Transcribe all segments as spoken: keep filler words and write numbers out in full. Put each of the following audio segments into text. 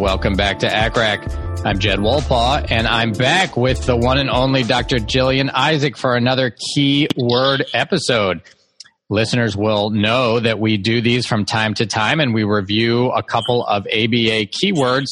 welcome back to A C R A C. I'm Jed Wolpaw, and I'm back with the one and only Doctor Jillian Isaac for another keyword episode. Listeners will know that we do these from time to time, and we review a couple of A B A keywords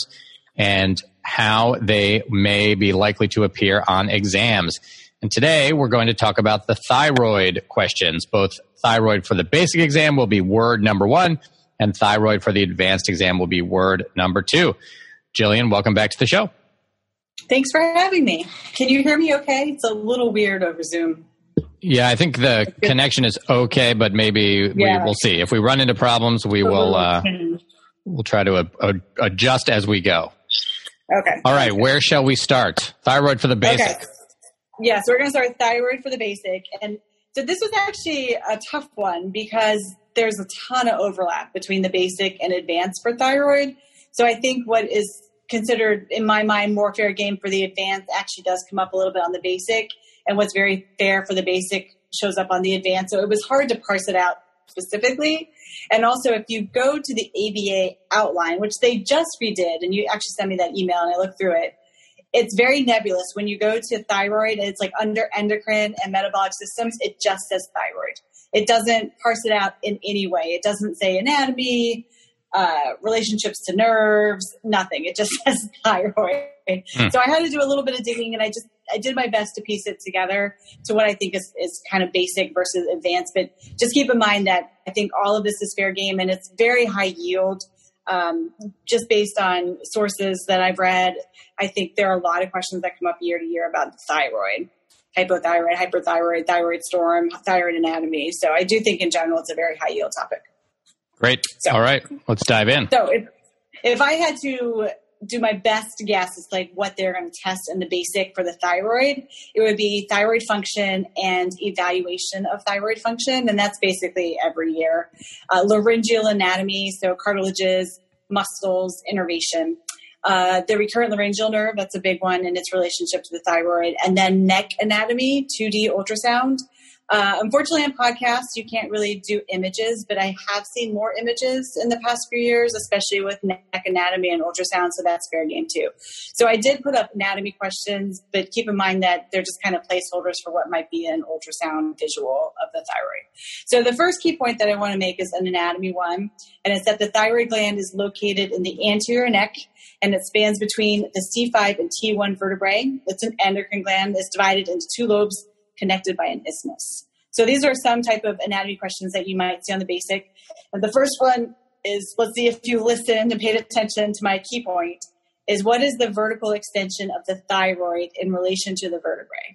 and how they may be likely to appear on exams. And today we're going to talk about the thyroid questions. Both thyroid for the basic exam will be word number one, and thyroid for the advanced exam will be word number two. Jillian, welcome back to the show. Thanks for having me. Can you hear me okay? It's a little weird over Zoom. Yeah, I think the connection is okay, but maybe Yeah. we will see. If we run into problems, we will uh, we'll try to uh, adjust as we go. Okay. All right, where shall we start? Thyroid for the basic. Okay. Yeah, so we're going to start with thyroid for the basic. And so this was actually a tough one because there's a ton of overlap between the basic and advanced for thyroid. So I think what is considered, in my mind, more fair game for the advanced actually does come up a little bit on the basic. And what's very fair for the basic shows up on the advanced. So it was hard to parse it out specifically. And also, if you go to the A B A outline, which they just redid, and you actually sent me that email and I looked through it, it's very nebulous. When you go to thyroid, it's like under endocrine and metabolic systems, it just says thyroid. It doesn't parse it out in any way. It doesn't say anatomy, uh, relationships to nerves, nothing. It just says thyroid. Hmm. So I had to do a little bit of digging, and I just I did my best to piece it together to what I think is, is kind of basic versus advanced. But just keep in mind that I think all of this is fair game, and it's very high yield. Um, just based on sources that I've read, I think there are a lot of questions that come up year to year about the thyroid, hypothyroid, hyperthyroid, thyroid storm, thyroid anatomy. So I do think in general it's a very high yield topic. Great. So, all right, let's dive in. So if, if I had to do my best guess as like what they're going to test in the basic for the thyroid, it would be thyroid function and evaluation of thyroid function. And that's basically every year. Uh, laryngeal anatomy, so cartilages, muscles, innervation. Uh, the recurrent laryngeal nerve, that's a big one in its relationship to the thyroid. And then neck anatomy, two D ultrasound. Uh, unfortunately, on podcasts, you can't really do images, but I have seen more images in the past few years, especially with neck anatomy and ultrasound, so that's fair game too. So I did put up anatomy questions, but keep in mind that they're just kind of placeholders for what might be an ultrasound visual of the thyroid. So the first key point that I want to make is an anatomy one, and it's that the thyroid gland is located in the anterior neck, and it spans between the C five and T one vertebrae. It's an endocrine gland that's divided into two lobes connected by an isthmus. So these are some type of anatomy questions that you might see on the basic. And the first one is, let's see if you listened and paid attention to my key point, is what is the vertical extension of the thyroid in relation to the vertebrae?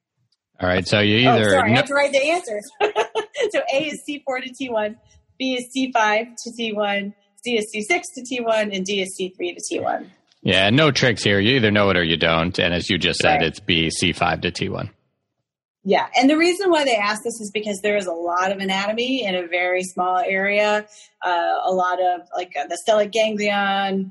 All right, so you either... Oh, sorry, no- I have to write the answers. So A is C four to T one, B is C five to T one, C is C six to T one, and D is C three to T one. Yeah, no tricks here. You either know it or you don't. And as you just said, Right. it's B, C five to T one. Yeah, and the reason why they ask this is because there is a lot of anatomy in a very small area, uh, a lot of like uh, the stellate ganglion,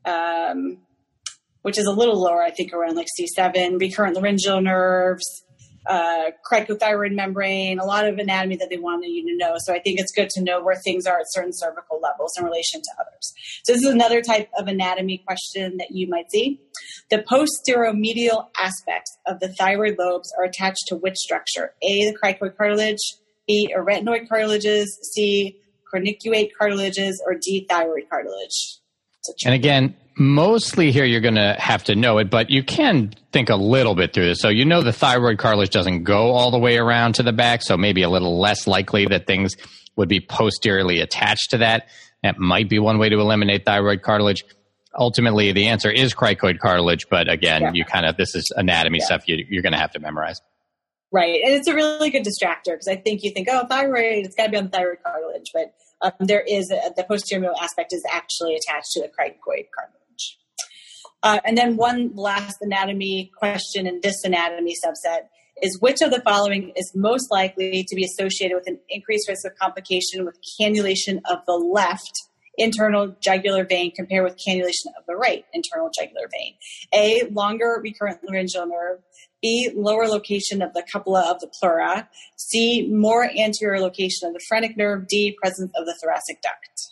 um, which is a little lower, I think around like C seven, recurrent laryngeal nerves, uh, cricothyroid membrane, a lot of anatomy that they wanted you to know. So I think it's good to know where things are at certain cervical levels in relation to others. So this is another type of anatomy question that you might see. The posteromedial aspects of the thyroid lobes are attached to which structure? A, the cricoid cartilage, B, arytenoid cartilages, C, cornicuate cartilages, or D, thyroid cartilage. And again, mostly here you're going to have to know it, but you can think a little bit through this. So you know the thyroid cartilage doesn't go all the way around to the back, so maybe a little less likely that things would be posteriorly attached to that. That might be one way to eliminate thyroid cartilage. Ultimately, the answer is cricoid cartilage, but again, yeah. you kind of, this is anatomy yeah. stuff you, you're going to have to memorize. Right. And it's a really good distractor because I think you think, oh, thyroid, it's got to be on the thyroid cartilage. But um, there is a, the posteromedial aspect is actually attached to the cricoid cartilage. Uh, and then one last anatomy question in this anatomy subset is which of the following is most likely to be associated with an increased risk of complication with cannulation of the left internal jugular vein compared with cannulation of the right internal jugular vein? A, longer recurrent laryngeal nerve. B, lower location of the cupula of the pleura. C, more anterior location of the phrenic nerve. D, presence of the thoracic duct.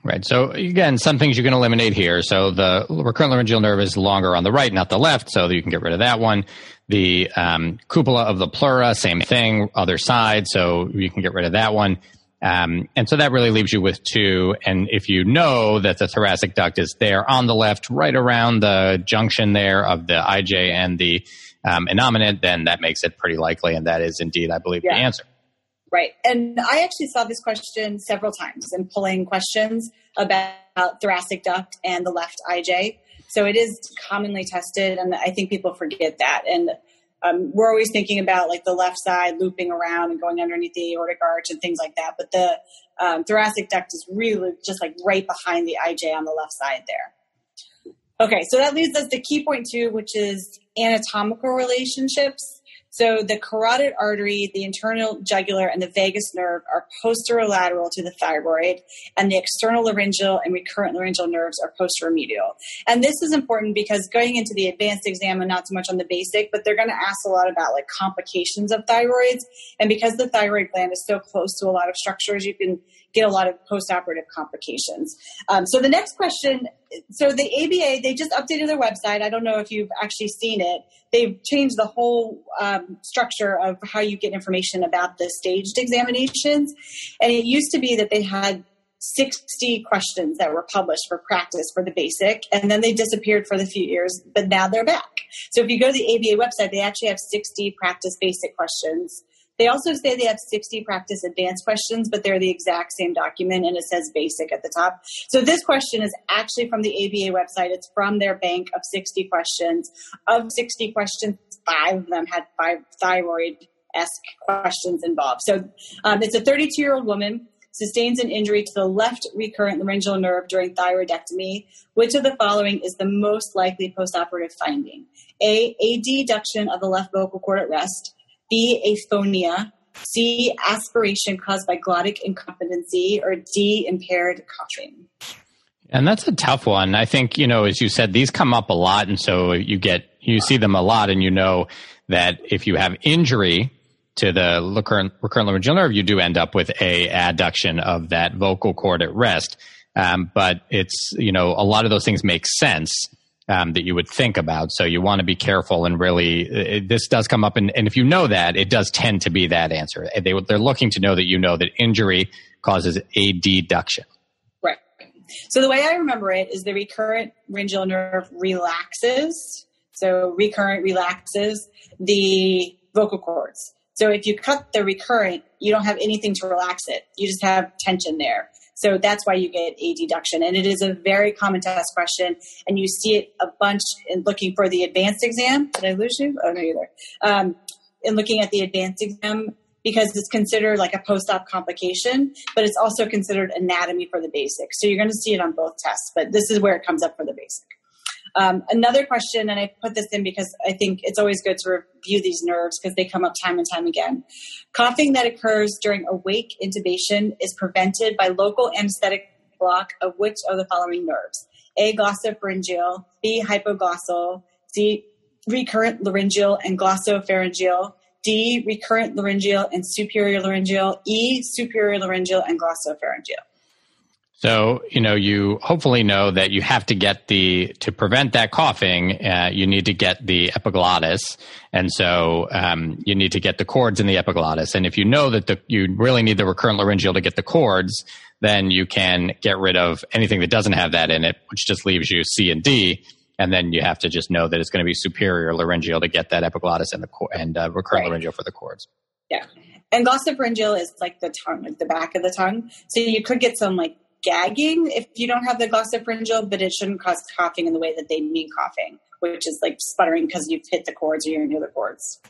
Right. So again, some things you can eliminate here. So the recurrent laryngeal nerve is longer on the right, not the left. So you can get rid of that one. The um, cupola of the pleura, same thing, other side. So you can get rid of that one. Um, and so that really leaves you with two. And if you know that the thoracic duct is there on the left, right around the junction there of the I J and the um, innominate, then that makes it pretty likely. And that is indeed, I believe, yeah. the answer. Right. And I actually saw this question several times in pulling questions about thoracic duct and the left I J. So it is commonly tested, and I think people forget that. And um, we're always thinking about like the left side looping around and going underneath the aortic arch and things like that. But the um, thoracic duct is really just like right behind the I J on the left side there. Okay, so that leads us to key point two, which is anatomical relationships. So the carotid artery, the internal jugular, and the vagus nerve are posterolateral to the thyroid, and the external laryngeal and recurrent laryngeal nerves are posteromedial. And this is important because going into the advanced exam, and not so much on the basic, but they're going to ask a lot about like complications of thyroids. And because the thyroid gland is so close to a lot of structures, you can get a lot of postoperative complications. Um, so the next question, so the A B A, they just updated their website. I don't know if you've actually seen it. They've changed the whole um, structure of how you get information about the staged examinations. And it used to be that they had sixty questions that were published for practice for the basic, and then they disappeared for the few years, but now they're back. So if you go to the A B A website, they actually have sixty practice basic questions. They also say they have sixty practice advanced questions, but they're the exact same document, and it says basic at the top. So this question is actually from the A B A website. It's from their bank of sixty questions. Of sixty questions, five of them had five thyroid-esque questions involved. So um, it's a thirty-two-year-old woman, sustains an injury to the left recurrent laryngeal nerve during thyroidectomy. Which of the following is the most likely postoperative finding? A, a deduction of the left vocal cord at rest. B, aphonia, C, aspiration caused by glottic incompetency, or D, impaired coughing. And that's a tough one. I think, you know, as you said, these come up a lot. And so you get, you see them a lot, and you know that if you have injury to the recurrent, recurrent laryngeal nerve, you do end up with a adduction of that vocal cord at rest. Um, but it's, you know, a lot of those things make sense. Um, that you would think about. So you want to be careful, and really, it, this does come up. And, and if you know that, it does tend to be that answer. They, they're looking to know that you know that injury causes a deduction. Right. So the way I remember it is the recurrent laryngeal nerve relaxes. So recurrent relaxes the vocal cords. So if you cut the recurrent, you don't have anything to relax it. You just have tension there. So that's why you get a deduction. And it is a very common test question. And you see it a bunch in looking for the advanced exam. Did I lose you? Oh, no, you're there. Um, in looking at the advanced exam, because it's considered like a post-op complication, but it's also considered anatomy for the basic. So you're going to see it on both tests, but this is where it comes up for the basic. Um, another question, and I put this in because I think it's always good to review these nerves because they come up time and time again. Coughing that occurs during awake intubation is prevented by local anesthetic block of which of the following nerves? A, glossopharyngeal, B, hypoglossal, C, recurrent laryngeal and glossopharyngeal, D, recurrent laryngeal and superior laryngeal, E, superior laryngeal and glossopharyngeal. So, you know, you hopefully know that you have to get the, to prevent that coughing, uh, you need to get the epiglottis. And so um, you need to get the cords in the epiglottis. And if you know that the, you really need the recurrent laryngeal to get the cords, then you can get rid of anything that doesn't have that in it, which just leaves you C and D. And then you have to just know that it's going to be superior laryngeal to get that epiglottis and the and uh, recurrent right. laryngeal for the cords. Yeah. And glossopharyngeal is like the tongue, like the back of the tongue. So you could get some like gagging if you don't have the glossopharyngeal, but it shouldn't cause coughing in the way that they mean coughing, which is like sputtering because you've hit the cords or you're near the cords.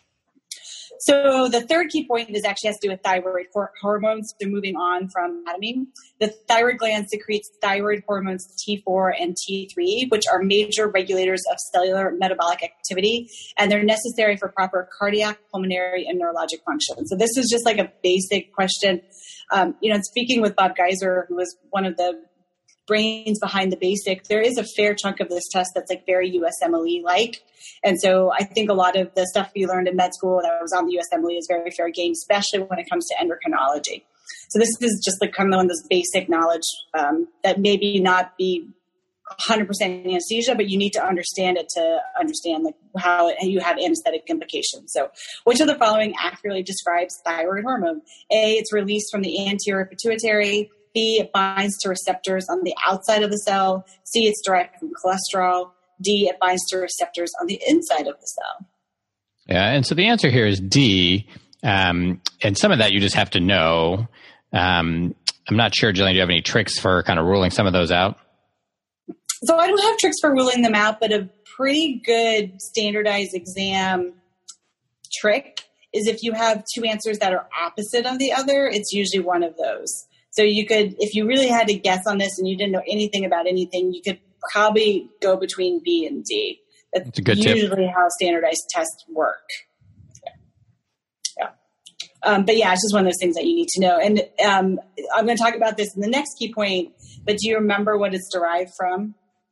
So the third key point is actually has to do with thyroid hormones. So moving on from anatomy, the thyroid gland secretes thyroid hormones T four and T three, which are major regulators of cellular metabolic activity, and they're necessary for proper cardiac, pulmonary, and neurologic function. So this is just like a basic question. Um, you know, speaking with Bob Geiser, who was one of the brains behind the basic, there is a fair chunk of this test that's like very U S M L E-like. And so I think a lot of the stuff we learned in med school that was on the U S M L E is very fair game, especially when it comes to endocrinology. So this is just like kind of one of those basic knowledge um, that maybe not be one hundred percent anesthesia, but you need to understand it to understand like how it, you have anesthetic implications. So which of the following accurately describes thyroid hormone? A, it's released from the anterior pituitary. B, it binds to receptors on the outside of the cell. C, it's derived from cholesterol. D, it binds to receptors on the inside of the cell. Yeah, and so the answer here is D. Um, and some of that you just have to know. Um, I'm not sure, Jillian, do you have any tricks for kind of ruling some of those out? So I don't have tricks for ruling them out, but a pretty good standardized exam trick is if you have two answers that are opposite of the other, it's usually one of those. So you could, if you really had to guess on this and you didn't know anything about anything, you could probably go between B and D. That's, That's a good usually tip. How standardized tests work. Yeah. yeah. Um, but yeah, it's just one of those things that you need to know. And um, I'm going to talk about this in the next key point, but do you remember what it's derived from?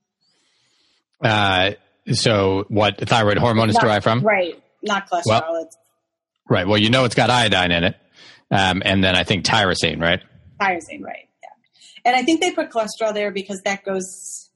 Uh, so what thyroid hormone is not, derived from? Right. Not cholesterol. Well, it's, right. Well, you know, it's got iodine in it. Um, and then I think tyrosine, right? Tyrosine, right. Yeah. And I think they put cholesterol there because that goes,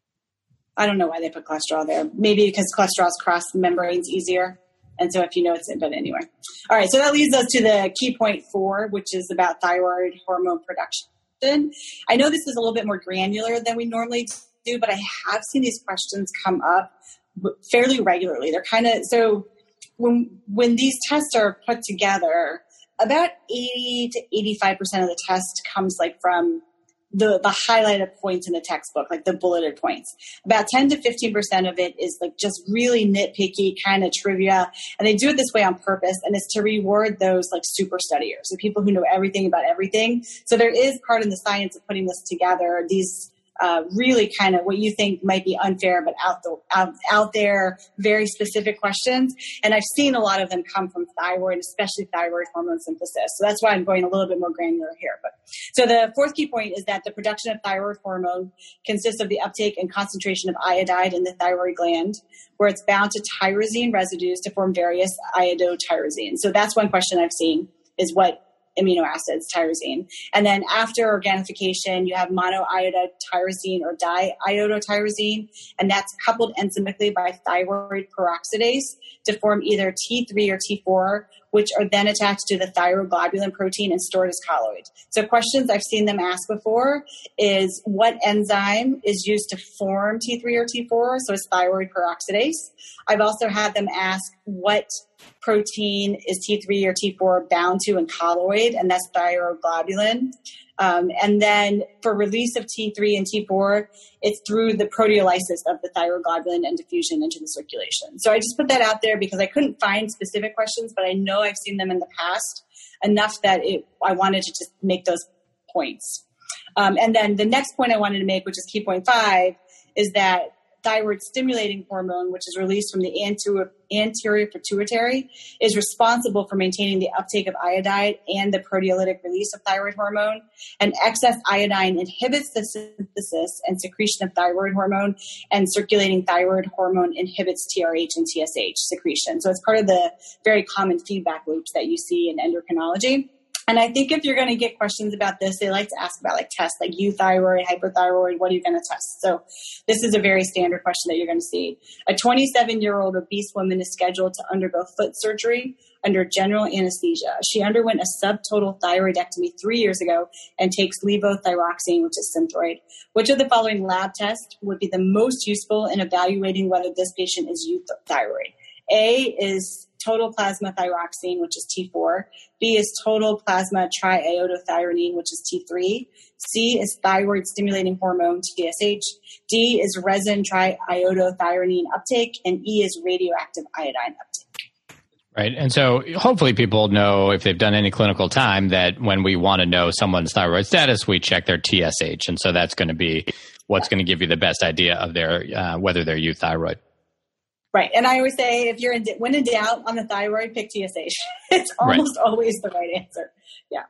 I don't know why they put cholesterol there. Maybe because cholesterol's cross membranes easier. And so if you know it's in, but anyway. All right. So that leads us to the key point four, which is about thyroid hormone production. I know this is a little bit more granular than we normally do, but I have seen these questions come up fairly regularly. They're kind of, so when, when these tests are put together, about eighty to eighty-five percent of the test comes like from the, the highlighted points in the textbook, like the bulleted points. About ten to fifteen percent of it is like just really nitpicky kind of trivia. And they do it this way on purpose. And it's to reward those like super studiers, the people who know everything about everything. So there is part in the science of putting this together, these Uh, really kind of what you think might be unfair, but out, the, out out there, very specific questions. And I've seen a lot of them come from thyroid, especially thyroid hormone synthesis. So that's why I'm going a little bit more granular here. But so the fourth key point is that the production of thyroid hormone consists of the uptake and concentration of iodide in the thyroid gland, where it's bound to tyrosine residues to form various iodotyrosinase. So that's one question I've seen is what amino acids, tyrosine. And then after organification, you have monoiodotyrosine or diiodotyrosine, and that's coupled enzymically by thyroid peroxidase to form either T three or T four, which are then attached to the thyroglobulin protein and stored as colloid. So questions I've seen them ask before is what enzyme is used to form T three or T four? So it's thyroid peroxidase. I've also had them ask what protein is T three or T four bound to in colloid, and that's thyroglobulin. Um, and then for release of T three and T four, it's through the proteolysis of the thyroglobulin and diffusion into the circulation. So I just put that out there because I couldn't find specific questions, but I know I've seen them in the past enough that it, I wanted to just make those points. Um, and then the next point I wanted to make, which is key point five, is that thyroid stimulating hormone, which is released from the anterior, anterior pituitary, is responsible for maintaining the uptake of iodide and the proteolytic release of thyroid hormone. And excess iodine inhibits the synthesis and secretion of thyroid hormone, and circulating thyroid hormone inhibits T R H and T S H secretion. So it's part of the very common feedback loops that you see in endocrinology. And I think if you're going to get questions about this, they like to ask about like tests like euthyroid, hyperthyroid, what are you going to test? So this is a very standard question that you're going to see. A twenty-seven-year-old obese woman is scheduled to undergo foot surgery under general anesthesia. She underwent a subtotal thyroidectomy three years ago and takes levothyroxine, which is Synthroid. Which of the following lab tests would be the most useful in evaluating whether this patient is euthyroid? A is total plasma thyroxine, which is T four. B is total plasma triiodothyronine, which is T three. C is thyroid stimulating hormone, T S H. D is resin triiodothyronine uptake. And E is radioactive iodine uptake. Right. And so hopefully people know, if they've done any clinical time, that when we want to know someone's thyroid status, we check their T S H. And so that's going to be what's going to give you the best idea of their uh, whether they're euthyroid. Right. And I always say, if you're in, when in doubt on the thyroid, pick T S H. It's almost right. always the right answer. Yeah.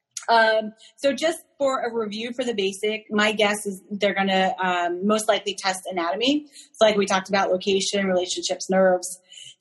Um, so just for a review for the basic, my guess is they're going to um, most likely test anatomy. So like we talked about, location, relationships, nerves,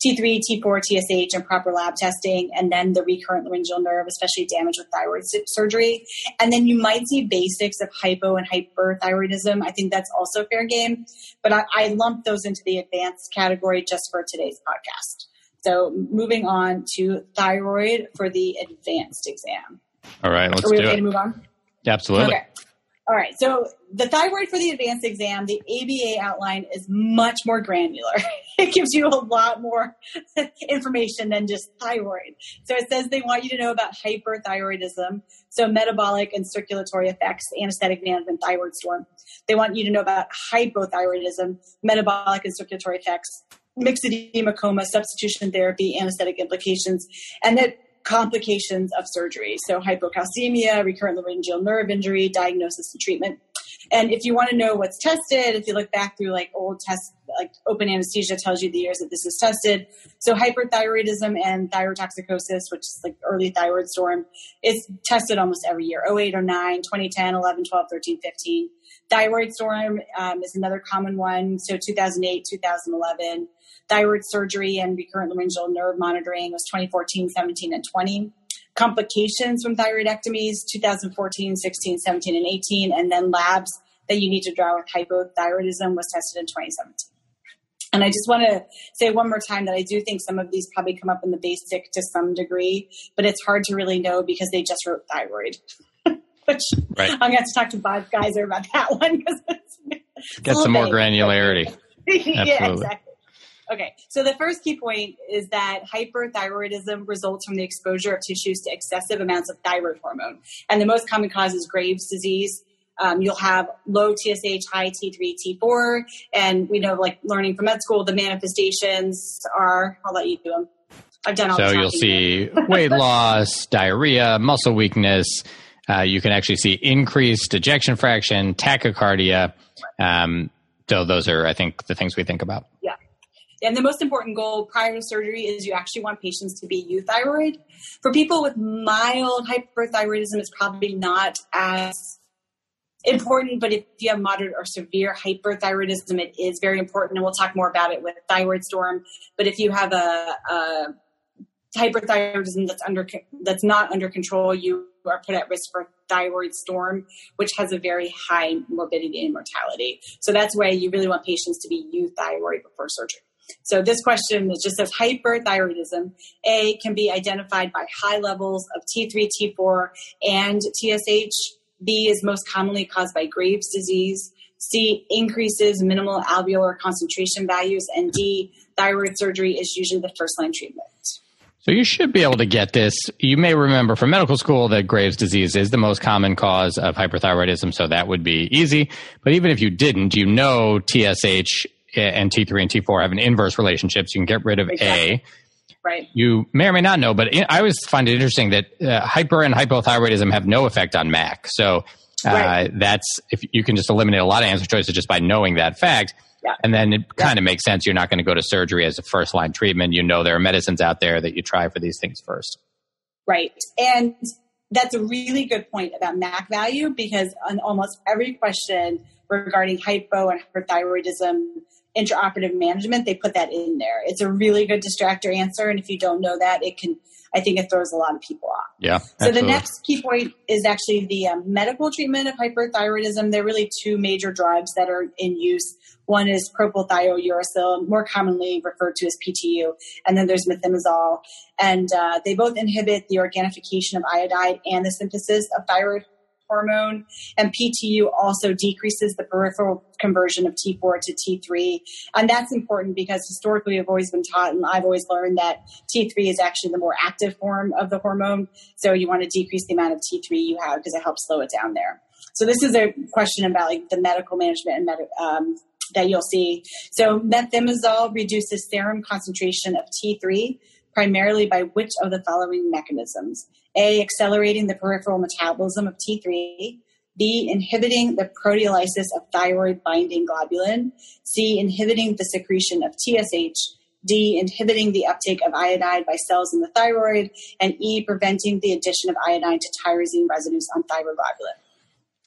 T three, T four, T S H, and proper lab testing, and then the recurrent laryngeal nerve, especially damage with thyroid surgery. And then you might see basics of hypo and hyperthyroidism. I think that's also fair game, but I, I lumped those into the advanced category just for today's podcast. So moving on to thyroid for the advanced exam. All right, let's Are we do okay it. to move on? Absolutely. Okay. All right. So the thyroid for the advanced exam, the A B A outline is much more granular. It gives you a lot more information than just thyroid. So it says they want you to know about hyperthyroidism, so metabolic and circulatory effects, anesthetic management, thyroid storm. They want you to know about hypothyroidism, metabolic and circulatory effects, mixed edema, coma, substitution therapy, anesthetic implications, and that complications of surgery. So hypocalcemia, recurrent laryngeal nerve injury, diagnosis and treatment. And if you want to know what's tested, if you look back through like old tests, like open anesthesia tells you the years that this is tested. So hyperthyroidism and thyrotoxicosis, which is like early thyroid storm, is tested almost every year. oh eight, oh nine, twenty ten, eleven, twelve, thirteen, fifteen. Thyroid storm um, is another common one. So two thousand eight, two thousand eleven. Thyroid surgery and recurrent laryngeal nerve monitoring was twenty fourteen, seventeen, and twenty. Complications from thyroidectomies, two thousand fourteen, sixteen, seventeen, and eighteen. And then labs that you need to draw with hypothyroidism was tested in twenty seventeen. And I just want to say one more time that I do think some of these probably come up in the basic to some degree, but it's hard to really know because they just wrote thyroid. Which right. I'm going to have to talk to Bob Geiser about that one. Because it's Get some more granularity. Yeah, exactly. Okay, so the first key point is that hyperthyroidism results from the exposure of tissues to excessive amounts of thyroid hormone. And the most common cause is Graves' disease. Um, you'll have low T S H, high T three, T four. And we know, like learning from med school, the manifestations are, I'll let you do them. I've done all so the you'll see weight loss, diarrhea, muscle weakness. Uh, you can actually see increased ejection fraction, tachycardia. Um, so those are, I think, the things we think about. Yeah. And the most important goal prior to surgery is you actually want patients to be euthyroid. For people with mild hyperthyroidism, it's probably not as important, but if you have moderate or severe hyperthyroidism, it is very important. And we'll talk more about it with thyroid storm. But if you have a, a hyperthyroidism that's under that's not under control, you are put at risk for thyroid storm, which has a very high morbidity and mortality. So that's why you really want patients to be euthyroid before surgery. So this question is just says hyperthyroidism, A, can be identified by high levels of T three, T four, and T S H. B is most commonly caused by Graves' disease. C, increases minimal alveolar concentration values. And D, thyroid surgery is usually the first-line treatment. So you should be able to get this. You may remember from medical school that Graves' disease is the most common cause of hyperthyroidism, so that would be easy. But even if you didn't, you know T S H and T three and T four have an inverse relationship, so you can get rid of exactly. A. Right. You may or may not know, but I always find it interesting that uh, hyper and hypothyroidism have no effect on M A C. So uh, right. that's if you can just eliminate a lot of answer choices just by knowing that fact. Yeah. And then it yeah. kind of makes sense. You're not going to go to surgery as a first line treatment. You know there are medicines out there that you try for these things first. Right. And that's a really good point about M A C value, because on almost every question regarding hypo and hyperthyroidism intraoperative management, they put that in there. It's a really good distractor answer. And if you don't know that, it can, I think it throws a lot of people off. Yeah. So absolutely. The next key point is actually the um, medical treatment of hyperthyroidism. There are really two major drugs that are in use. One is propylthiouracil, more commonly referred to as P T U. And then there's methimazole. And uh, they both inhibit the organification of iodide and the synthesis of thyroid hormone. And P T U also decreases the peripheral conversion of T four to T three. And that's important because historically we've always been taught, and I've always learned, that T three is actually the more active form of the hormone. So you want to decrease the amount of T three you have because it helps slow it down there. So this is a question about like the medical management and med- um, that you'll see. So methimazole reduces serum concentration of T three primarily by which of the following mechanisms? A, accelerating the peripheral metabolism of T three. B, inhibiting the proteolysis of thyroid binding globulin. C, inhibiting the secretion of T S H. D, inhibiting the uptake of iodide by cells in the thyroid. And E, preventing the addition of iodine to tyrosine residues on thyroglobulin.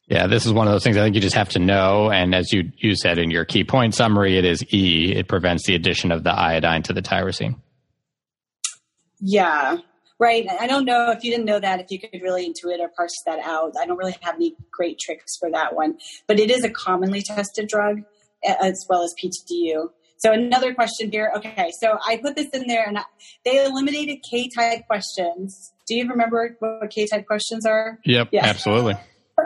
Yeah, this is one of those things I think you just have to know. And as you, you said in your key point summary, it is E. It prevents the addition of the iodine to the tyrosine. Yeah, right. I don't know if you didn't know that, if you could really intuit or parse that out. I don't really have any great tricks for that one. But it is a commonly tested drug as well as P T U. So another question here. Okay, so I put this in there, and I, they eliminated K-type questions. Do you remember what K-type questions are? Yep, yeah. Absolutely.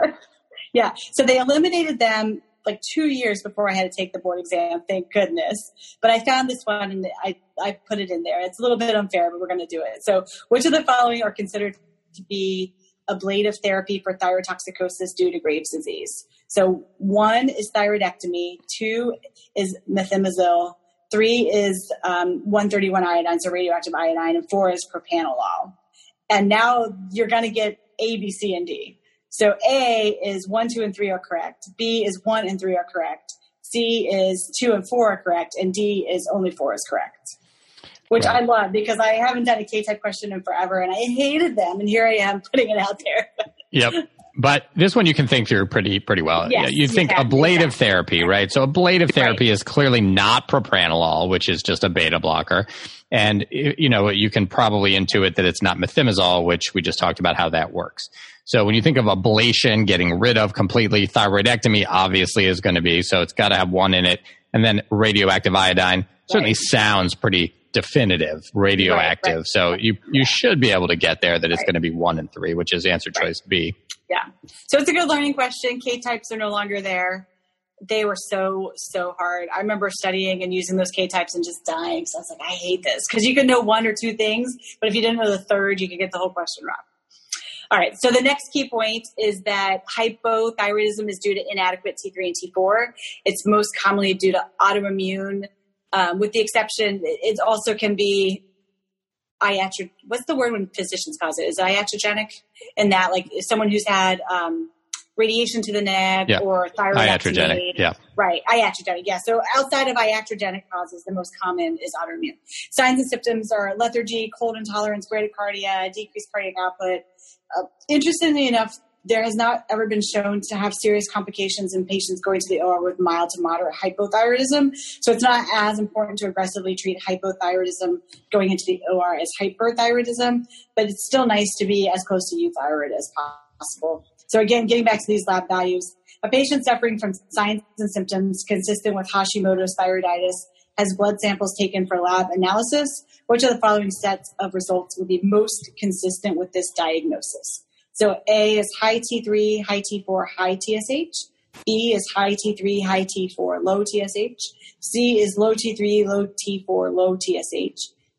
Yeah, so they eliminated them like two years before I had to take the board exam, thank goodness. But I found this one, and I, I put it in there. It's a little bit unfair, but we're going to do it. So which of the following are considered to be ablative therapy for thyrotoxicosis due to Graves' disease? So one is thyroidectomy, two is methimazole, three is um, one thirty-one iodine, so radioactive iodine, and four is propanolol. And now you're going to get A, B, C, and D. So A is one, two, and three are correct. B is one and three are correct. C is two and four are correct. And D is only four is correct, which right. I love because I haven't done a K-type question in forever, and I hated them. And here I am putting it out there. Yep. But this one you can think through pretty pretty well. Yes, you think you can, ablative exactly. therapy, right? So ablative therapy right. is clearly not propranolol, which is just a beta blocker. And, you know, you can probably intuit that it's not methimazole, which we just talked about how that works. So when you think of ablation, getting rid of completely, thyroidectomy obviously is going to be, so it's got to have one in it. And then radioactive iodine certainly right. sounds pretty definitive, radioactive. Right, right. So you, you should be able to get there that it's right. going to be one and three, which is answer choice right. B. Yeah. So it's a good learning question. K-types are no longer there. They were so, so hard. I remember studying and using those K-types and just dying. So I was like, I hate this. Because you could know one or two things, but if you didn't know the third, you could get the whole question wrong. All right. So the next key point is that hypothyroidism is due to inadequate T three and T four. It's most commonly due to autoimmune, um, with the exception, it also can be iatrogenic. What's the word when physicians cause it? Is it iatrogenic? In that, like, someone who's had um, radiation to the neck yeah. or thyroid iatrogenic. Yeah. Right. Iatrogenic. Yeah. So outside of iatrogenic causes, the most common is autoimmune. Signs and symptoms are lethargy, cold intolerance, bradycardia, decreased cardiac output. Uh, interestingly enough, there has not ever been shown to have serious complications in patients going to the O R with mild to moderate hypothyroidism. So it's not as important to aggressively treat hypothyroidism going into the O R as hyperthyroidism, but it's still nice to be as close to euthyroid as possible. So again, getting back to these lab values, a patient suffering from signs and symptoms consistent with Hashimoto's thyroiditis has blood samples taken for lab analysis. Which of the following sets of results would be most consistent with this diagnosis? So A is high T three, high T four, high T S H. B is high T three, high T four, low T S H. C is low T three, low T four, low T S H.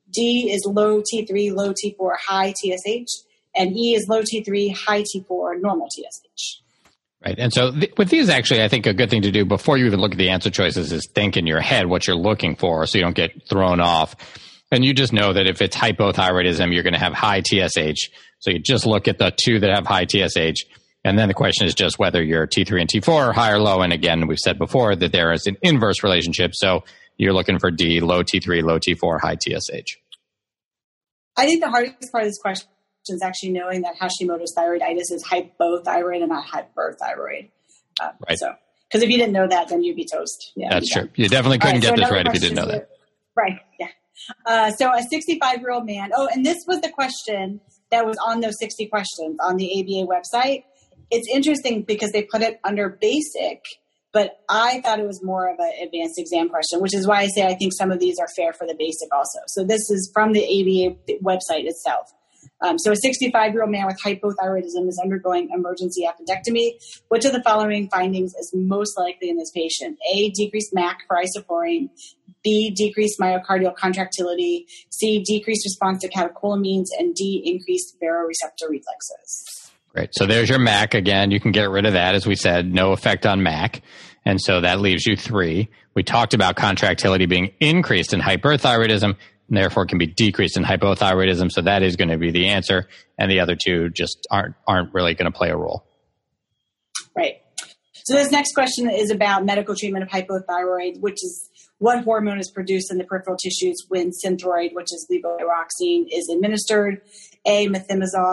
D is low T three, low T four, high T S H. And E is low T three, high T four, normal T S H. Right. And so th- with these, actually, I think a good thing to do before you even look at the answer choices is think in your head what you're looking for so you don't get thrown off. And you just know that if it's hypothyroidism, you're going to have high T S H. So you just look at the two that have high T S H. And then the question is just whether your T three and T four are high or low. And again, we've said before that there is an inverse relationship. So you're looking for D, low T three, low T four, high T S H. I think the hardest part of this question is actually knowing that Hashimoto's thyroiditis is hypothyroid and not hyperthyroid. Uh, right. So, because if you didn't know that, then you'd be toast. Yeah, that's true. You definitely couldn't right, get so this right if you didn't know that. Right. Yeah. Uh, so a sixty-five-year-old man. Oh, and this was the question that was on those sixty questions on the A B A website. It's interesting because they put it under basic, but I thought it was more of an advanced exam question, which is why I say I think some of these are fair for the basic also. So this is from the A B A website itself. Um, so a sixty-five-year-old man with hypothyroidism is undergoing emergency appendectomy. Which of the following findings is most likely in this patient? A, decreased M A C for isoflurane. B, decreased myocardial contractility. C, decreased response to catecholamines. And D, increased baroreceptor reflexes. Great. So there's your M A C. Again, you can get rid of that. As we said, no effect on M A C. And so that leaves you three. We talked about contractility being increased in hyperthyroidism, and therefore can be decreased in hypothyroidism. So that is going to be the answer. And the other two just aren't aren't really going to play a role. Right. So this next question is about medical treatment of hypothyroid, which is what hormone is produced in the peripheral tissues when Synthroid, which is levothyroxine, is administered? A, methimazole.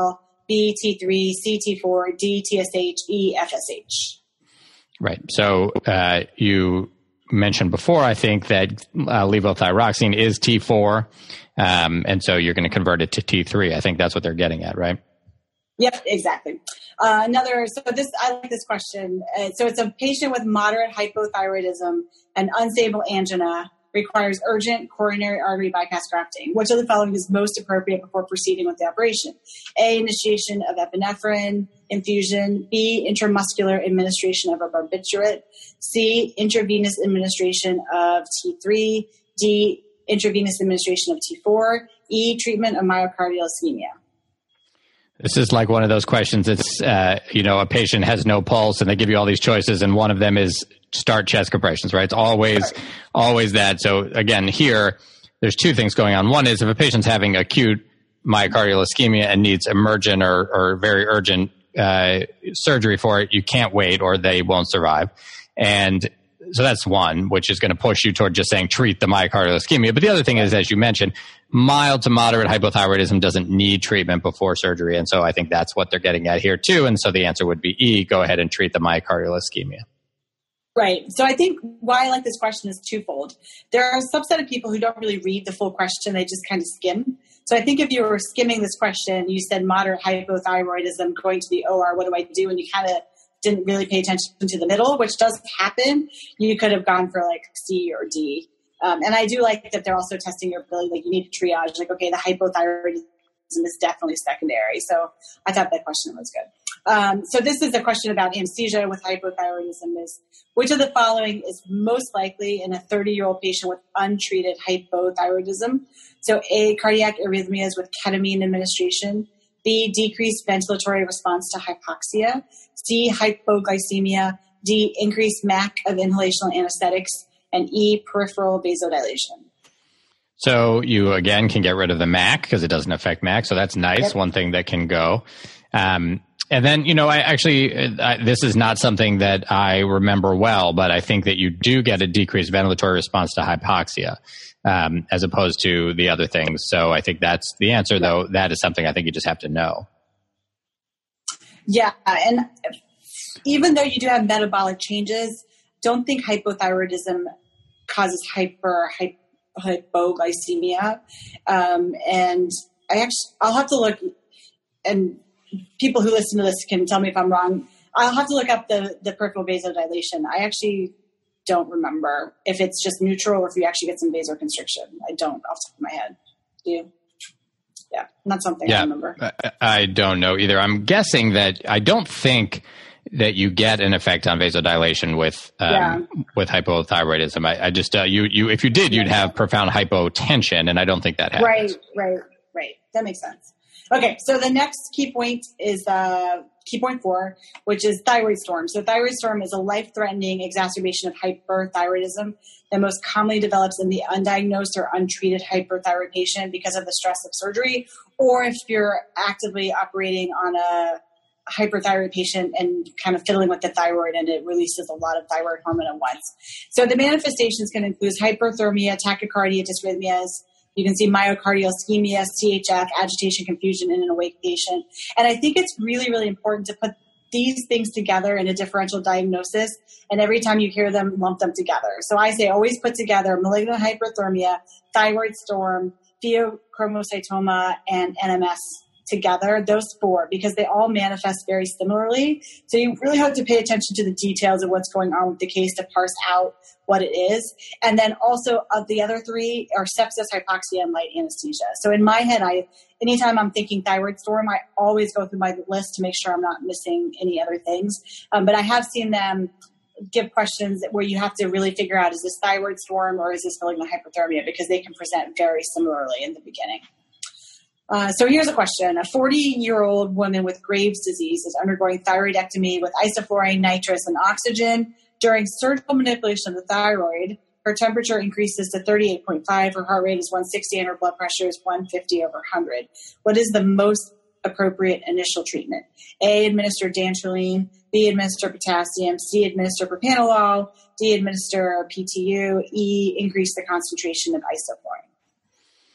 B, T three, C, T four, D, T S H, E, F S H. Right. So uh, you mentioned before, I think, that uh, levothyroxine is T four, um, and so you're going to convert it to T three. I think that's what they're getting at, right? Yep, exactly. Uh, another, so this, I like this question. Uh, so it's a patient with moderate hypothyroidism and unstable angina requires urgent coronary artery bypass grafting. Which of the following is most appropriate before proceeding with the operation? A, initiation of epinephrine infusion. B, intramuscular administration of a barbiturate. C, intravenous administration of T three. D, intravenous administration of T four. E, treatment of myocardial ischemia. This is like one of those questions that's, uh, you know, a patient has no pulse and they give you all these choices and one of them is start chest compressions, right? It's always, right. always that. So again, here, there's two things going on. One is if a patient's having acute myocardial ischemia and needs emergent or, or very urgent uh, surgery for it, you can't wait or they won't survive. And so that's one, which is going to push you toward just saying treat the myocardial ischemia. But the other thing is, as you mentioned, mild to moderate hypothyroidism doesn't need treatment before surgery. And so I think that's what they're getting at here too. And so the answer would be E, go ahead and treat the myocardial ischemia. Right. So I think why I like this question is twofold. There are a subset of people who don't really read the full question. They just kind of skim. So I think if you were skimming this question, you said moderate hypothyroidism, going to the O R, what do I do? And you kind of didn't really pay attention to the middle, which does happen. You could have gone for like C or D. Um, and I do like that they're also testing your ability. Like you need to triage, like, okay, the hypothyroidism is definitely secondary. So I thought that question was good. Um, so this is a question about anesthesia with hypothyroidism is, which of the following is most likely in a thirty-year-old patient with untreated hypothyroidism? So A, cardiac arrhythmias with ketamine administration. B, decreased ventilatory response to hypoxia. C, hypoglycemia. D, increased M A C of inhalational anesthetics. And E, peripheral vasodilation. So you, again, can get rid of the M A C because it doesn't affect M A C. So that's nice. Yep. One thing that can go. Um, and then, you know, I actually, I, this is not something that I remember well, but I think that you do get a decreased ventilatory response to hypoxia um, as opposed to the other things. So I think that's the answer, yep. Though. That is something I think you just have to know. Yeah. And even though you do have metabolic changes, don't think hypothyroidism causes hyper, hyper hypoglycemia. Um, and I actually, I'll have to look, and people who listen to this can tell me if I'm wrong. I'll have to look up the, the peripheral vasodilation. I actually don't remember if it's just neutral or if you actually get some vasoconstriction. I don't off the top of my head. Do you? Yeah, not something yeah, I remember. I, I don't know either. I'm guessing that I don't think that you get an effect on vasodilation with um, yeah. with hypothyroidism. I, I just uh, you you if you did, you'd have profound hypotension, and I don't think that happens. Right, right, right. That makes sense. Okay, so the next key point is uh, key point four, which is thyroid storm. So thyroid storm is a life-threatening exacerbation of hyperthyroidism that most commonly develops in the undiagnosed or untreated hyperthyroid patient because of the stress of surgery, or if you're actively operating on a hyperthyroid patient and kind of fiddling with the thyroid and it releases a lot of thyroid hormone at once. So the manifestations can include hyperthermia, tachycardia, dysrhythmias. You can see myocardial ischemia, C H F, agitation, confusion in an awake patient. And I think it's really, really important to put these things together in a differential diagnosis. And every time you hear them, lump them together. So I say always put together malignant hyperthermia, thyroid storm, pheochromocytoma, and N M S together, those four, because they all manifest very similarly. So you really have to pay attention to the details of what's going on with the case to parse out what it is. And then also of the other three are sepsis, hypoxia, and light anesthesia. So in my head, I anytime I'm thinking thyroid storm, I always go through my list to make sure I'm not missing any other things. Um, but I have seen them give questions where you have to really figure out, is this thyroid storm or is this malignant hyperthermia? Because they can present very similarly in the beginning. Uh, so here's a question. A forty-year-old woman with Graves' disease is undergoing thyroidectomy with isoflurane, nitrous, and oxygen. During surgical manipulation of the thyroid, her temperature increases to thirty-eight point five, her heart rate is one sixty, and her blood pressure is one fifty over one hundred. What is the most appropriate initial treatment? A, administer dantrolene. B, administer potassium. C, administer propranolol. D, administer P T U. E, increase the concentration of isoflurane.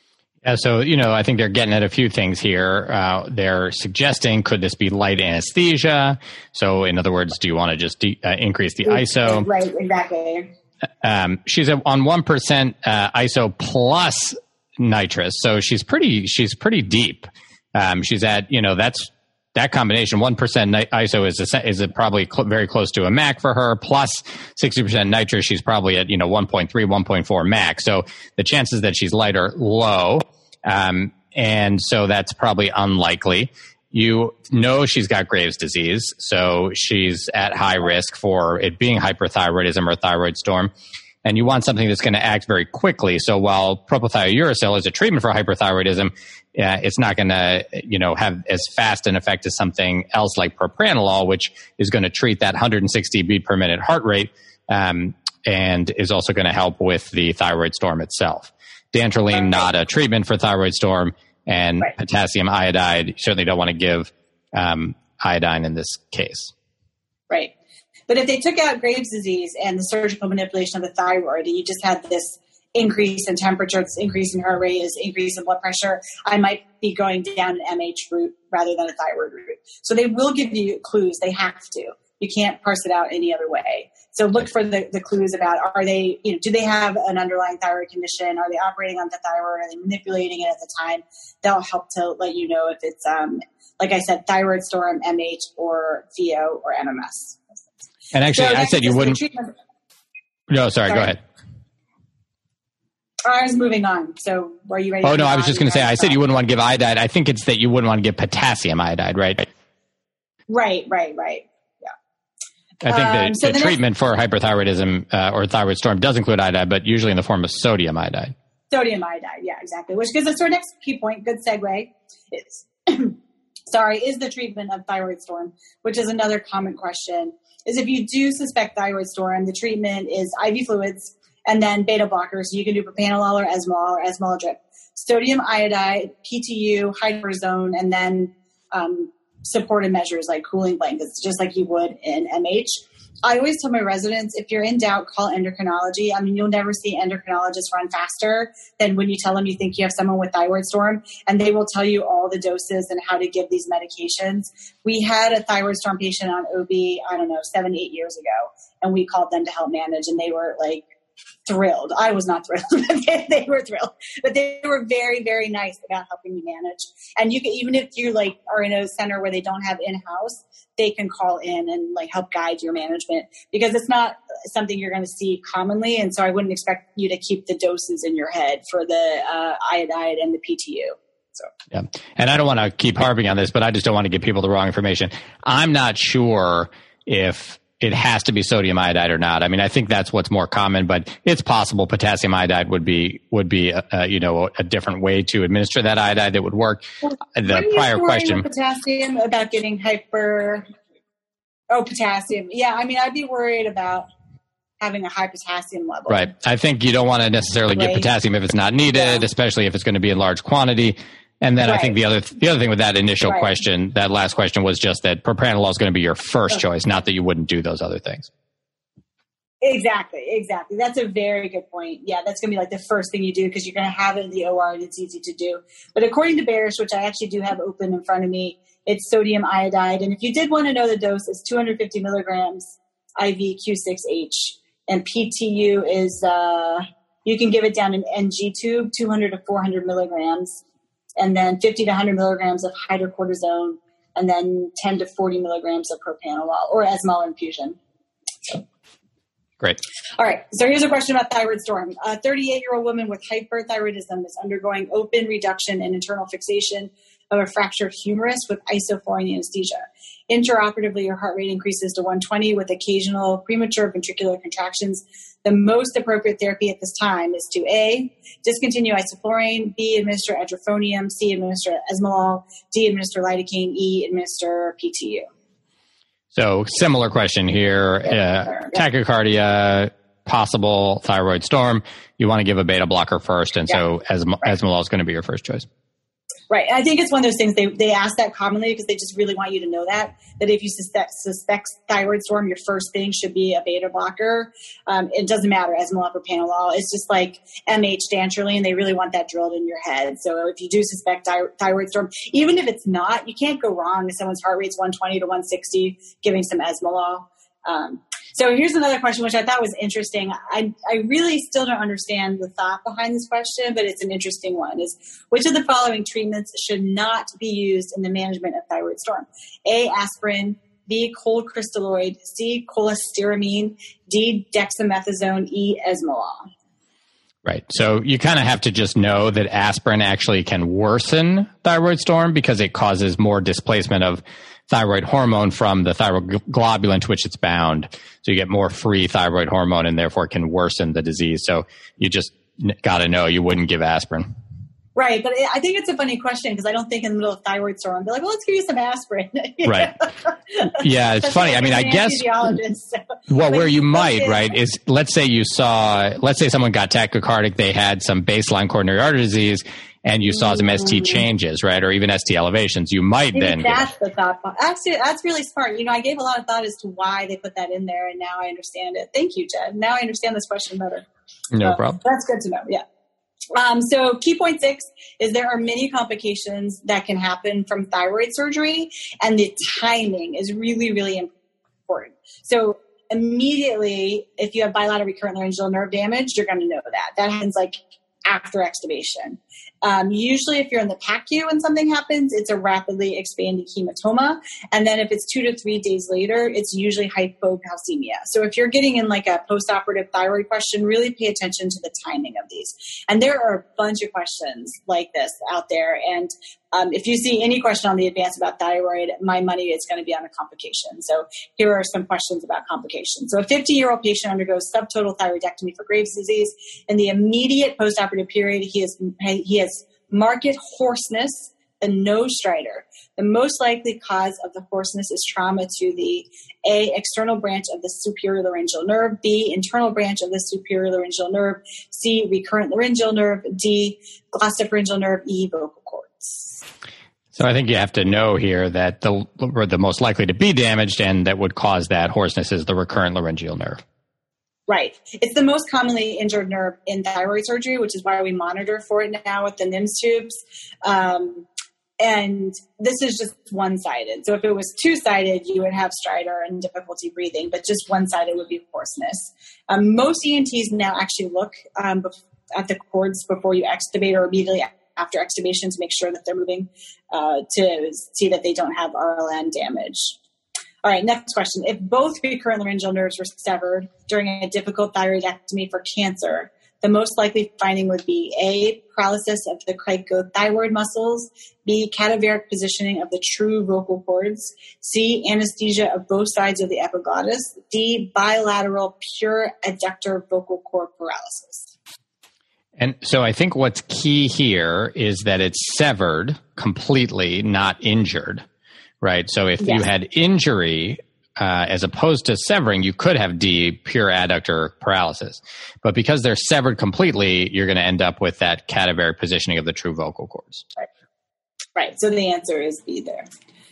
Yeah, so, you know, I think they're getting at a few things here. Uh, they're suggesting, could this be light anesthesia? So, in other words, do you want to just de- uh, increase the I S O? Right, exactly. Um, she's on one percent uh, I S O plus nitrous, so she's pretty she's pretty deep. Um, she's at, you know, that's that combination. one percent I S O is a, is a probably cl- very close to a M A C for her, plus sixty percent nitrous. She's probably at, you know, one point three, one point four M A C. So the chances that she's light are low. Um, and so that's probably unlikely. You know she's got Graves' disease, so she's at high risk for it being hyperthyroidism or thyroid storm. And you want something that's going to act very quickly. So while propylthiouracil is a treatment for hyperthyroidism, uh, it's not going to, you know, have as fast an effect as something else like propranolol, which is going to treat that one hundred sixty beat per minute heart rate, um, and is also going to help with the thyroid storm itself. Dantrolene, not a treatment for thyroid storm, and right. Potassium iodide, you certainly don't want to give um, iodine in this case. Right. But if they took out Graves' disease and the surgical manipulation of the thyroid, and you just had this increase in temperature, this increase in heart rate, this increase in blood pressure, I might be going down an M H route rather than a thyroid route. So they will give you clues. They have to. You can't parse it out any other way. So look for the, the clues about, are they, you know, do they have an underlying thyroid condition? Are they operating on the thyroid? Are they manipulating it at the time? That'll help to let you know if it's, um, like I said, thyroid storm, M H, or V O, or M M S. And actually, so I said you wouldn't. No, sorry, sorry, go ahead. I was moving on. So were you ready? Oh, no, I was just going to say, I said you wouldn't want to give iodide. I think it's that you wouldn't want to give potassium iodide, right? Right, right, right. I think that um, so the, the treatment next, for hyperthyroidism uh, or thyroid storm does include iodide, but usually in the form of sodium iodide. Sodium iodide, yeah, exactly. Which gives us our next key point. Good segue. It's, sorry, is the treatment of thyroid storm, which is another common question, is if you do suspect thyroid storm, the treatment is I V fluids and then beta blockers. So you can do propranolol or esmolol or esmolol drip. Sodium iodide, P T U, hydrozone, and then um, supportive measures like cooling blankets, just like you would in M H. I always tell my residents, if you're in doubt, call endocrinology. I mean, you'll never see endocrinologists run faster than when you tell them you think you have someone with thyroid storm, and they will tell you all the doses and how to give these medications. We had a thyroid storm patient on O B, I don't know, seven, eight years ago, and we called them to help manage, and they were like, thrilled. I was not thrilled, but they, they were thrilled. But they were very, very nice about helping me manage. And you can, even if you like are in a center where they don't have in-house, they can call in and like help guide your management, because it's not something you're going to see commonly. And so I wouldn't expect you to keep the doses in your head for the uh, iodide and the P T U. So. Yeah. And I don't want to keep harping on this, but I just don't want to give people the wrong information. I'm not sure if it has to be sodium iodide or not. I mean, I think that's what's more common, but it's possible potassium iodide would be, would be, uh, you know, a different way to administer that iodide that would work. Well, the prior question. Potassium about getting hyper, oh, potassium. Yeah. I mean, I'd be worried about having a high potassium level. Right. I think you don't want to necessarily right. give potassium if it's not needed, yeah. especially if it's going to be in large quantity. And then right. I think the other the other thing with that initial right. question, that last question, was just that propranolol is going to be your first okay. choice, not that you wouldn't do those other things. Exactly, exactly. That's a very good point. Yeah, that's going to be like the first thing you do, because you're going to have it in the O R and it's easy to do. But according to Barish, which I actually do have open in front of me, it's sodium iodide. And if you did want to know the dose, it's two hundred fifty milligrams I V Q six H. And P T U is, uh, you can give it down an N G tube, two hundred to four hundred milligrams. And then fifty to one hundred milligrams of hydrocortisone, and then ten to forty milligrams of propranolol or esmolol infusion. Great. All right. So here's a question about thyroid storm. A thirty-eight-year-old woman with hyperthyroidism is undergoing open reduction and internal fixation of a fractured humerus with isoflurane anesthesia. Intraoperatively, her heart rate increases to one twenty with occasional premature ventricular contractions. The most appropriate therapy at this time is to A, discontinue isoflurane, B, administer edrophonium, C, administer esmolol, D, administer lidocaine, E, administer P T U. So similar question here. Uh, tachycardia, possible thyroid storm. You want to give a beta blocker first, and yeah. so esm- esmolol is going to be your first choice. Right. And I think it's one of those things they, they ask that commonly because they just really want you to know that, that if you suspect, suspect thyroid storm, your first thing should be a beta blocker. Um, it doesn't matter, Esmolol or Panolol. It's just like M H dantrolene. They really want that drilled in your head. So if you do suspect thy- thyroid storm, even if it's not, you can't go wrong if someone's heart rate's one twenty to one sixty, giving some Esmolol. Um, So here's another question, which I thought was interesting. I, I really still don't understand the thought behind this question, but it's an interesting one. Is which of the following treatments should not be used in the management of thyroid storm? A, aspirin, B, cold crystalloid, C, cholestyramine, D, dexamethasone, E, Esmolol. Right. So you kind of have to just know that aspirin actually can worsen thyroid storm because it causes more displacement of thyroid hormone from the thyroid globulin to which it's bound. So you get more free thyroid hormone and therefore can worsen the disease. So you just got to know you wouldn't give aspirin. Right. But I think it's a funny question because I don't think in the middle of thyroid storm, I'd be like, well, let's give you some aspirin. Right. Yeah, it's funny. I mean, I guess, so. well, But where you might, is, right, is let's say you saw, let's say someone got tachycardic, they had some baseline coronary artery disease, and you saw some S T changes, right, or even S T elevations, you might Maybe then that's give. the thought. Actually, that's really smart. You know, I gave a lot of thought as to why they put that in there, and now I understand it. Thank you, Jed. Now I understand this question better. No so, problem. That's good to know, yeah. Um, so key point six is there are many complications that can happen from thyroid surgery, and the timing is really, really important. So immediately, if you have bilateral recurrent laryngeal nerve damage, you're going to know that. That happens like after extubation. Um, usually if you're in the P A C U and something happens, it's a rapidly expanding hematoma. And then if it's two to three days later, it's usually hypocalcemia. So if you're getting in like a postoperative thyroid question, really pay attention to the timing of these. And there are a bunch of questions like this out there. And um, if you see any question on the advance about thyroid, my money is going to be on a complication. So here are some questions about complications. So a fifty-year-old patient undergoes subtotal thyroidectomy for Graves' disease. In the immediate postoperative period, he has, he has marked hoarseness and no stridor. The most likely cause of the hoarseness is trauma to the A, external branch of the superior laryngeal nerve, B, internal branch of the superior laryngeal nerve, C, recurrent laryngeal nerve, D, glossopharyngeal nerve, E, vocal cords. So I think you have to know here that the the most likely to be damaged and that would cause that hoarseness is the recurrent laryngeal nerve. Right. It's the most commonly injured nerve in thyroid surgery, which is why we monitor for it now with the N I M S tubes. Um, and this is just one-sided. So if it was two-sided, you would have stridor and difficulty breathing, but just one-sided would be hoarseness. Um, most E N Ts now actually look um, bef- at the cords before you extubate or immediately after extubation to make sure that they're moving uh, to see that they don't have R L N damage. All right, next question. If both recurrent laryngeal nerves were severed during a difficult thyroidectomy for cancer, the most likely finding would be A, paralysis of the cricothyroid muscles, B, cadaveric positioning of the true vocal cords, C, anesthesia of both sides of the epiglottis, D, bilateral pure adductor vocal cord paralysis. And so I think what's key here is that it's severed completely, not injured. Right. So if yes. you had injury, uh, as opposed to severing, you could have D, pure adductor paralysis. But because they're severed completely, you're going to end up with that cadaveric positioning of the true vocal cords. Right. Right. So the answer is B there.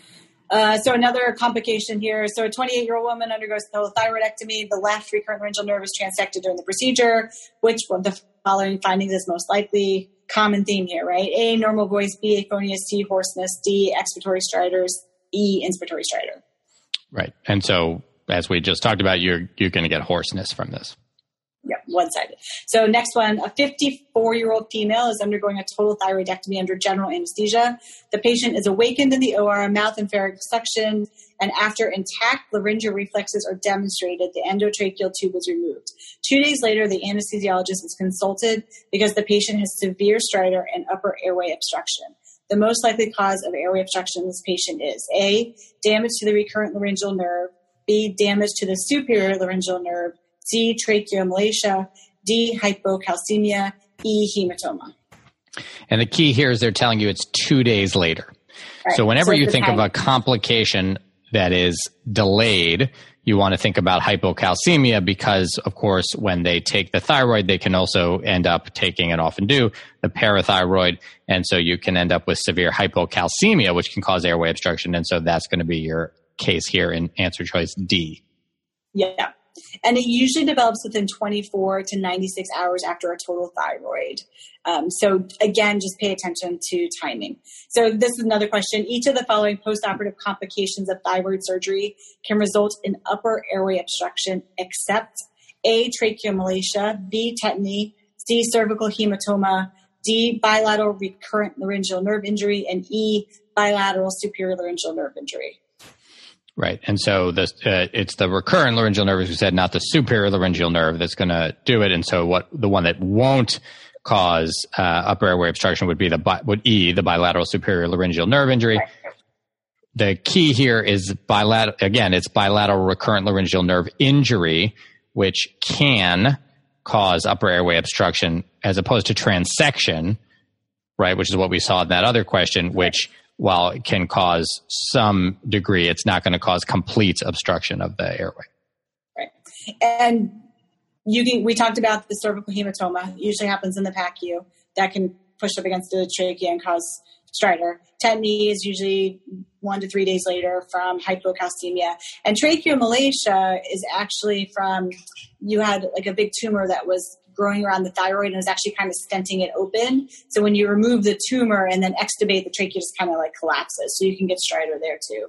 Uh, so another complication here. So a twenty-eight-year-old woman undergoes total thyroidectomy. The left recurrent laryngeal nerve is transected during the procedure. Which one of the following findings is most likely? Common theme here, right? A, normal voice. B, aphonia. C, hoarseness. D, expiratory stridors. E, inspiratory stridor. Right. And so, as we just talked about, you're you're going to get hoarseness from this. Yep, one-sided. So next one, a fifty-four-year-old female is undergoing a total thyroidectomy under general anesthesia. The patient is awakened in the O R, mouth and pharynx suctioned, and after intact laryngeal reflexes are demonstrated, the endotracheal tube is removed. Two days later, the anesthesiologist is consulted because the patient has severe stridor and upper airway obstruction. The most likely cause of airway obstruction in this patient is A, damage to the recurrent laryngeal nerve, B, damage to the superior laryngeal nerve, C, tracheomalacia, D, hypocalcemia, E, hematoma. And the key here is they're telling you it's two days later. Right. So whenever so you think time. of a complication that is delayed, you want to think about hypocalcemia because, of course, when they take the thyroid, they can also end up taking, and often do, the parathyroid. And so you can end up with severe hypocalcemia, which can cause airway obstruction. And so that's going to be your case here in answer choice D. Yeah. And it usually develops within twenty-four to ninety-six hours after a total thyroid. Um, so again, just pay attention to timing. So this is another question. Each of the following postoperative complications of thyroid surgery can result in upper airway obstruction except A, tracheomalacia, B, tetany, C, cervical hematoma, D, bilateral recurrent laryngeal nerve injury, and E, bilateral superior laryngeal nerve injury. Right. And so the, uh, it's the recurrent laryngeal nerve, as we said, not the superior laryngeal nerve that's going to do it. And so what the one that won't cause uh, upper airway obstruction would be the bi- would E, the bilateral superior laryngeal nerve injury. Right. The key here is bilateral. Again, it's bilateral recurrent laryngeal nerve injury, which can cause upper airway obstruction as opposed to transection, right? Which is what we saw in that other question, which while it can cause some degree, it's not going to cause complete obstruction of the airway. Right. And you can, we talked about the cervical hematoma. It usually happens in the P A C U. That can push up against the trachea and cause stridor. Tetany is usually one to three days later from hypocalcemia. And tracheomalacia is actually from, you had like a big tumor that was growing around the thyroid and was actually kind of stenting it open. So when you remove the tumor and then extubate, the trachea just kind of like collapses. So you can get stridor there too.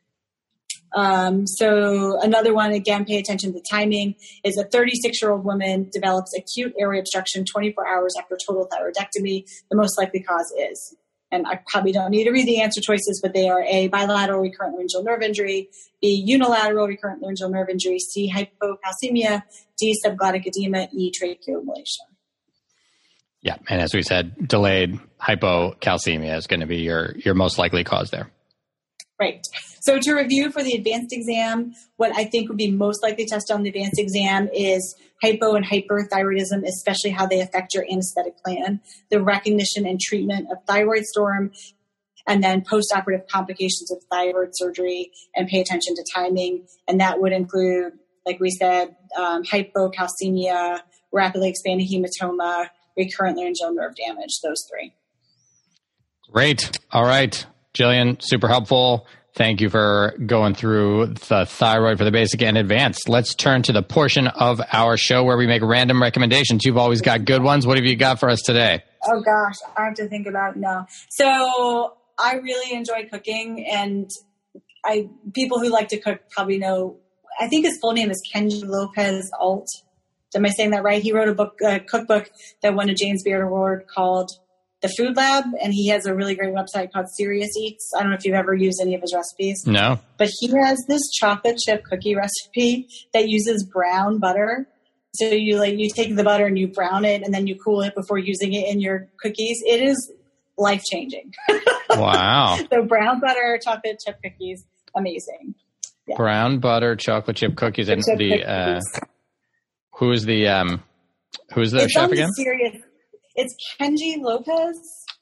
Um, so another one, again, pay attention to timing, is a thirty-six-year-old woman develops acute airway obstruction twenty-four hours after total thyroidectomy. The most likely cause is, and I probably don't need to read the answer choices, but they are A, bilateral recurrent laryngeal nerve injury, B, unilateral recurrent laryngeal nerve injury, C, hypocalcemia, D, subglottic edema, E, tracheomalacia. Yeah, and as we said, delayed hypocalcemia is going to be your, your most likely cause there. Right. So to review for the advanced exam, what I think would be most likely tested on the advanced exam is hypo and hyperthyroidism, especially how they affect your anesthetic plan, the recognition and treatment of thyroid storm, and then postoperative complications of thyroid surgery, and pay attention to timing. And that would include, like we said, um, hypocalcemia, rapidly expanding hematoma, recurrent laryngeal nerve damage, those three. Great. All right. Jillian, super helpful. Thank you for going through the thyroid for the basic and advanced. Let's turn to the portion of our show where we make random recommendations. You've always got good ones. What have you got for us today? Oh, gosh. I have to think about it now. So I really enjoy cooking, and I people who like to cook probably know, I think his full name is Kenji Lopez Alt. Am I saying that right? He wrote a book, a cookbook that won a James Beard Award called The Food Lab, and he has a really great website called Serious Eats. I don't know if you've ever used any of his recipes. No. But he has this chocolate chip cookie recipe that uses brown butter. So you like you take the butter and you brown it, and then you cool it before using it in your cookies. It is life-changing. Wow. So brown butter, chocolate chip cookies, amazing. Yeah. Brown butter, chocolate chip cookies, and chip the cookies. uh, who's the um, who's the it's chef again? Serious. It's Kenji Lopez,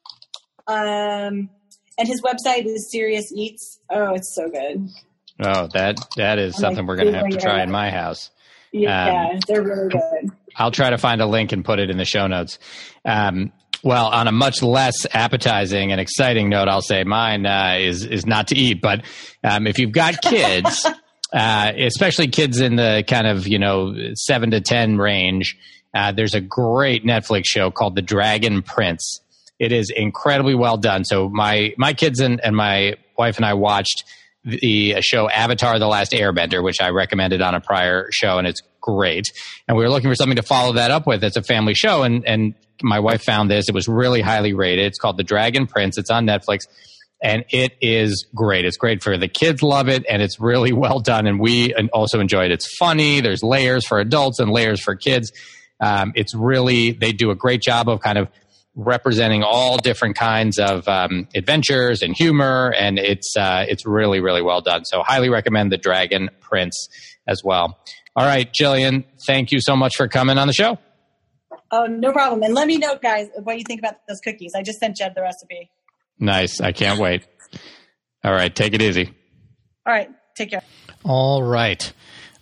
um, and his website is Serious Eats. Oh, it's so good. Oh, that that is I'm something like, we're going to have to googling try it. in my house. Yeah, Um, they're really good. I'll try to find a link and put it in the show notes. Um, well, on a much less appetizing and exciting note, I'll say mine uh, is is not to eat. But um, if you've got kids, uh, especially kids in the kind of you know seven to ten range, uh, there's a great Netflix show called The Dragon Prince. It is incredibly well done. So my my kids and, and my wife and I watched the show Avatar: The Last Airbender, which I recommended on a prior show, and it's great. And we were looking for something to follow that up with. It's a family show, and and my wife found this. It was really highly rated. It's called The Dragon Prince. It's on Netflix, and it is great. It's great for the kids, love it, and it's really well done. And we also enjoy it. It's funny. There's layers for adults and layers for kids. Um, it's really, they do a great job of kind of representing all different kinds of um, adventures and humor, and it's uh, it's really, really well done. So highly recommend The Dragon Prince as well. All right, Jillian, thank you so much for coming on the show. Oh, no problem. And let me know, guys, what you think about those cookies. I just sent Jed the recipe. Nice. I can't wait. All right, take it easy. All right, take care. All right.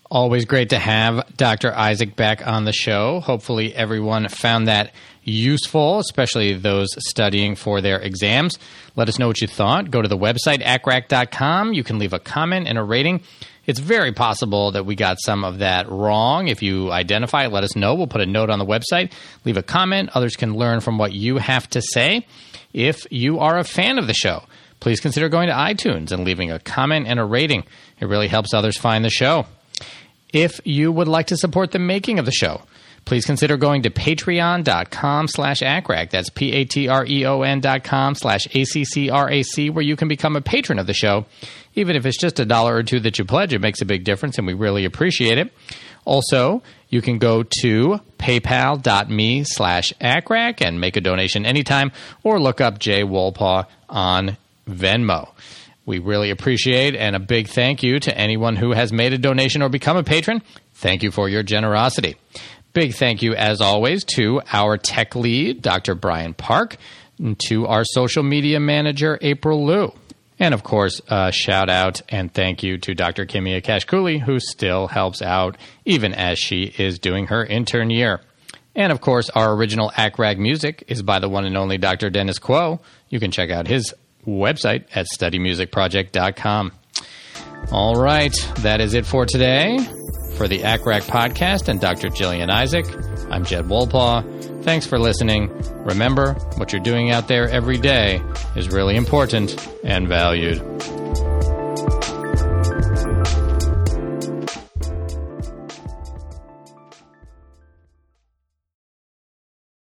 Always great to have Doctor Isaac back on the show. Hopefully everyone found that useful, especially those studying for their exams. Let us know what you thought. Go to the website, A C R A C dot com. You can leave a comment and a rating. It's very possible that we got some of that wrong. If you identify it, let us know. We'll put a note on the website. Leave a comment. Others can learn from what you have to say. If you are a fan of the show, please consider going to iTunes and leaving a comment and a rating. It really helps others find the show. If you would like to support the making of the show, please consider going to patreon.com slash ACRAC. That's P-A-T-R-E-O-N dot com slash A-C-C-R-A-C, where you can become a patron of the show. Even if it's just a dollar or two that you pledge, it makes a big difference, and we really appreciate it. Also, you can go to paypal.me slash ACRAC and make a donation anytime, or look up Jay Wolpaw on Venmo. We really appreciate, and a big thank you to anyone who has made a donation or become a patron. Thank you for your generosity. Big thank you, as always, to our tech lead, Doctor Brian Park, and to our social media manager, April Liu. And, of course, a shout out and thank you to Doctor Kimia Kashkuli, who still helps out even as she is doing her intern year. And, of course, our original A C R A C music is by the one and only Doctor Dennis Quo. You can check out his website at study music project dot com. All right, that is it for today. For the A C R A C podcast and Doctor Jillian Isaac, I'm Jed Wolpaw. Thanks for listening. Remember, what you're doing out there every day is really important and valued.